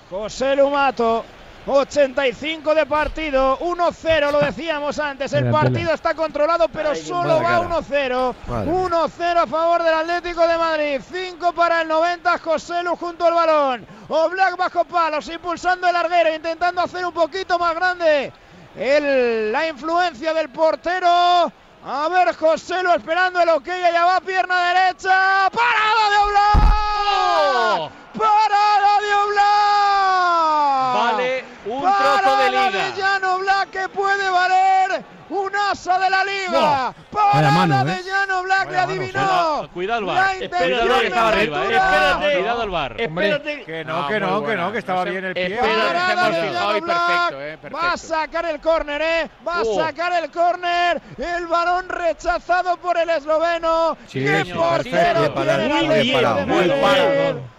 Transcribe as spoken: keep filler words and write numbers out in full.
José Lumato. ochenta y cinco de partido, uno cero, lo decíamos antes, el partido está controlado, pero solo va uno cero, uno cero a favor del Atlético de Madrid, cinco para el noventa, José Lu junto al balón, Oblak bajo palos, impulsando el larguero, intentando hacer un poquito más grande el, la influencia del portero. A ver, José Lu esperando el ok, allá va, pierna derecha, parada de Oblak, ¡oh! Parada de Oblak, vale un trozo de liga de Jan Oblak que puede valer un asa de la liga, no. Parada mano, de Jan Oblak, le adivinó, no, cuidado el bar, espérate que estaba arriba, eh. espérate, cuidado el bar, espérate, que no, que no, que no, que estaba bien el pie, parada de Jan Oblak, eh, va a sacar el córner, eh, va oh. a sacar el córner, el balón rechazado por el esloveno, sí, que sí, portero tiene muy bien, muy parado,